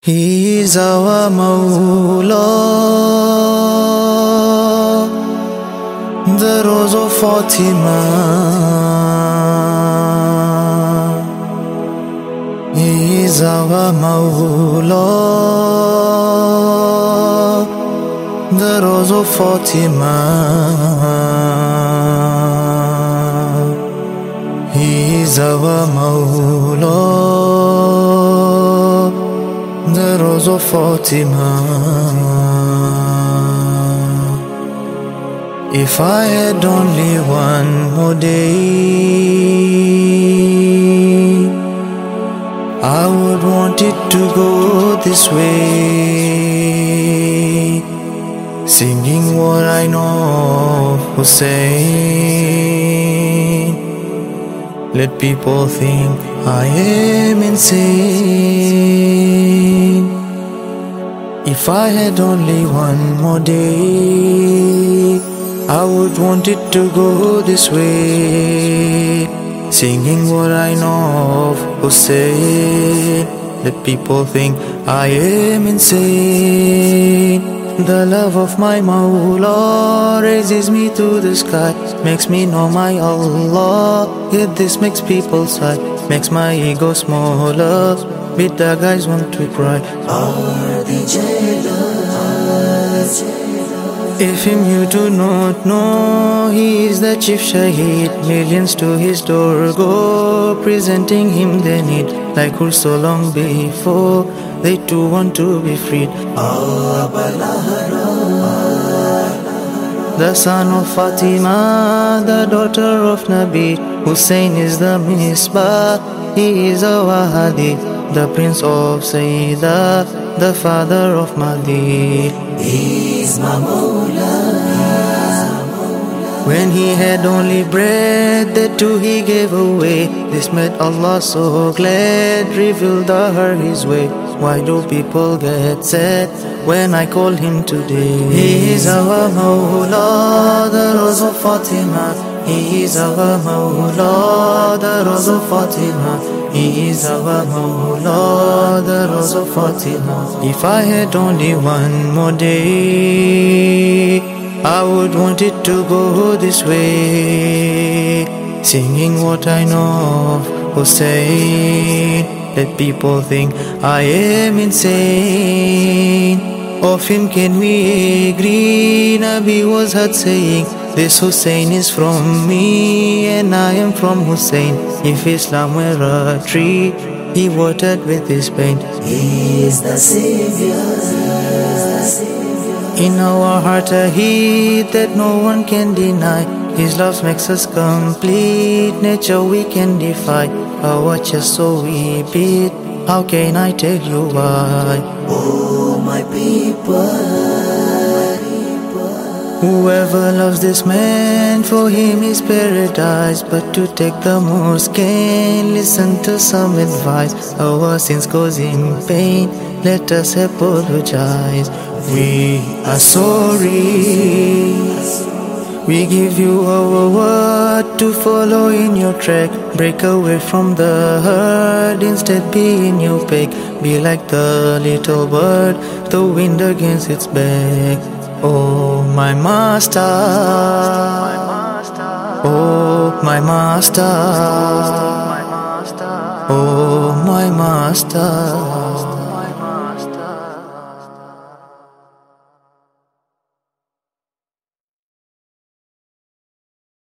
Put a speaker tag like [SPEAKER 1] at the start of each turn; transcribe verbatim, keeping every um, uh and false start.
[SPEAKER 1] He is our Mawla, the Rose of Fatima. He is our Mawla, the Rose of Fatima. He is our Mawla, the Rose of Fatima. If I had only one more day, I would want it to go this way, singing what I know of Hussein. Let people think I am insane. If I had only one more day, I would want it to go this way, singing what I know of Hussein. Let people think I am insane. The love of my Mawla raises me to the sky, makes me know my Allah. Yet this makes people sigh, makes my ego smaller. But the guys want to cry, are they jealous? If him you do not know, he is the chief shaheed. Millions to his door go, presenting him their need. Like who so long before, they too want to be freed. The son of Fatima, the daughter of Nabi. Hussein is the Misbah, he is our Hadi, the prince of Sayyida, the father of Mahdi.
[SPEAKER 2] He is my Mawla.
[SPEAKER 1] When he had only bread, that too he gave away. This made Allah so glad, revealed her his way. Why do people get sad when I call him today? He is our Mawla, the Rose of Fatima. He is our Mawla, the Rose of Fatima. He is our Mawla, the Rose of Fatima. If I had only one more day, I would want it to go this way, singing what I know of Hussein. Let people think I am insane. Often can we agree, Nabi was heard saying, this Hussein is from me and I am from Hussein. If Islam were a tree, he watered with his pain.
[SPEAKER 2] He is the Savior.
[SPEAKER 1] In our heart a heat that no one can deny. His love makes us complete, nature we can defy. Our chest so we beat, how can I tell you why?
[SPEAKER 2] Oh my people,
[SPEAKER 1] whoever loves this man, for him is paradise. But to take the most gain, listen to some advice. Our sins causing pain, let us apologize. We are sorry, we give you our word to follow in your track. Break away from the herd, instead be in your pack. Be like the little bird, the wind against its back. Oh my master, oh my master, oh my master.